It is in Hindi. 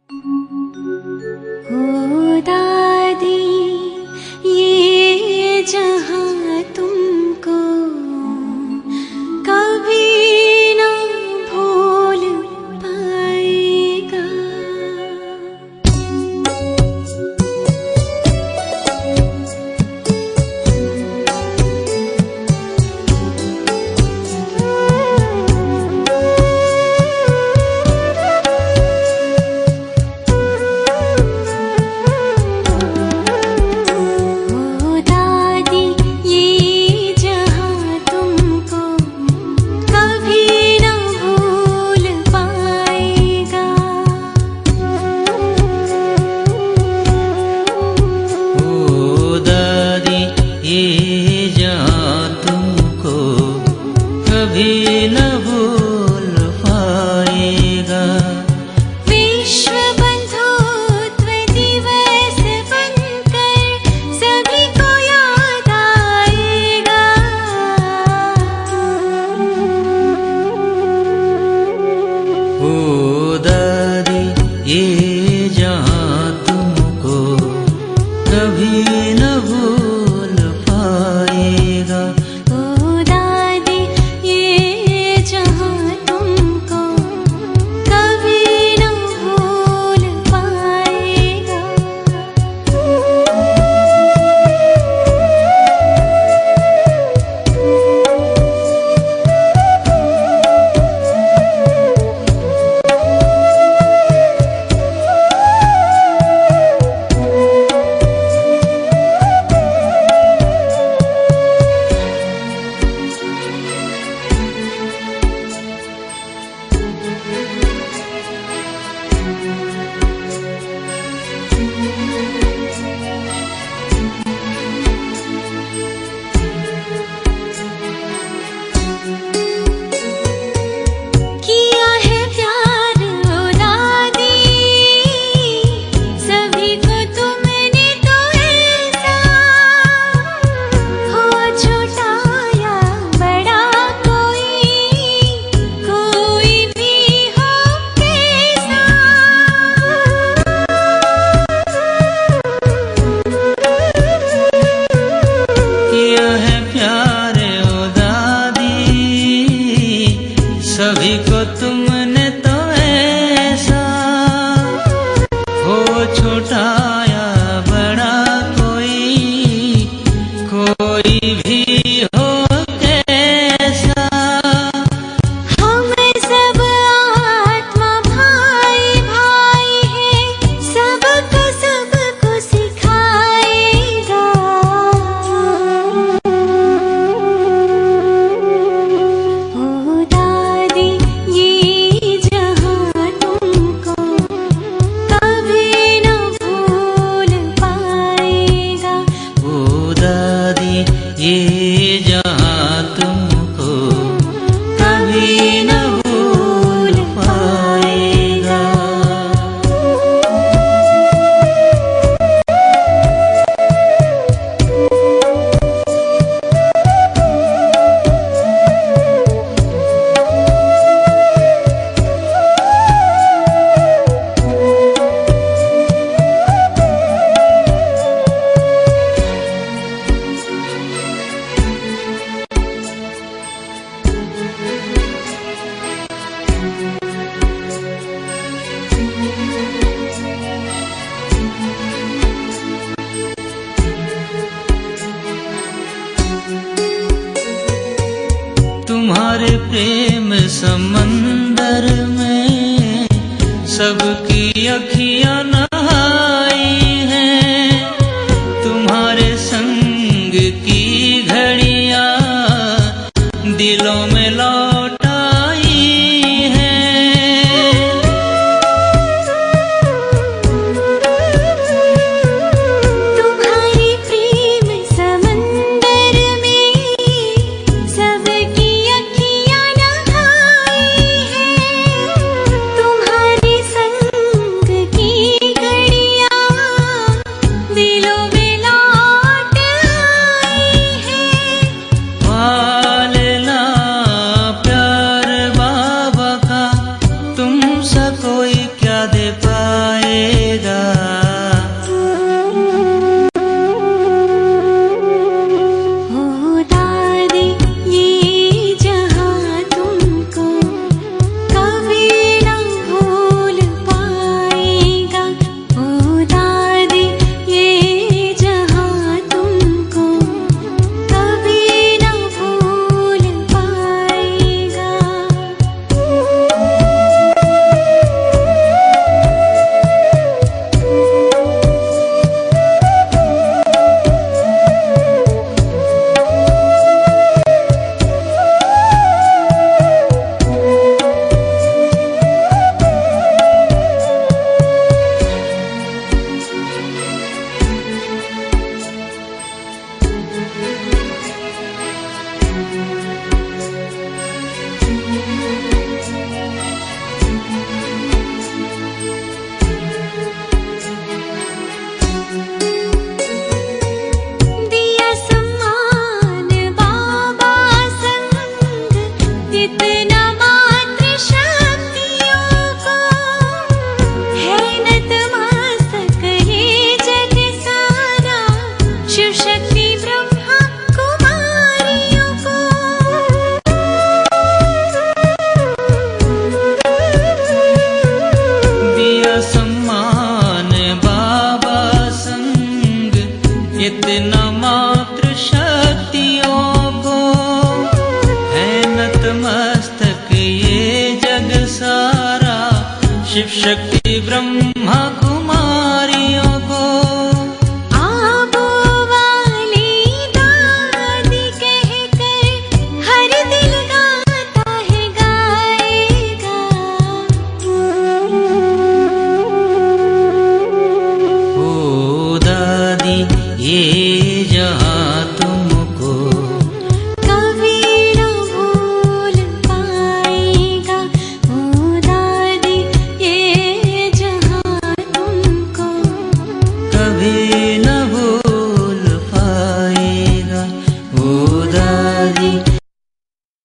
हो दादी ये जहां तुमको कभी न भूल पाएगा। कभी न भूल पाएगा। विश्व बंधुत्व दिवस बनकर सभी को याद आएगा। ओ दादी ये जहां तुमको कभी न भूल पाएगा। सभी को तुमने तो ऐसा, हो छोटा या बड़ा कोई भी हो कैसा। हम सब आत्मा भाई भाई हैं, सबको सिखाएगा। ओ दादी ये जहां तुमको कभी न भूल पाएगा। ओ दादी ये जहां तुमको कभी न भूल पाएगा। तुम्हारे प्रेम समंदर में सबकी अखियां नहाई हैं। तुम्हारे संग की घड़ियां दिलों में लौट आई हैं। तुम्हारे प्रेम समंदर में सबकी अखियां नहाई हैं। तुम्हारे संग की शिव शक्ति ब्रह्मा कुमारियों को आबो वाली दादी कहकर हर दिल गाता है गाएगा। ओ दादी ये जहाँ तुमको कभी न भूल पाएगा। ओ दादी ये जहाँ तुमको कभी न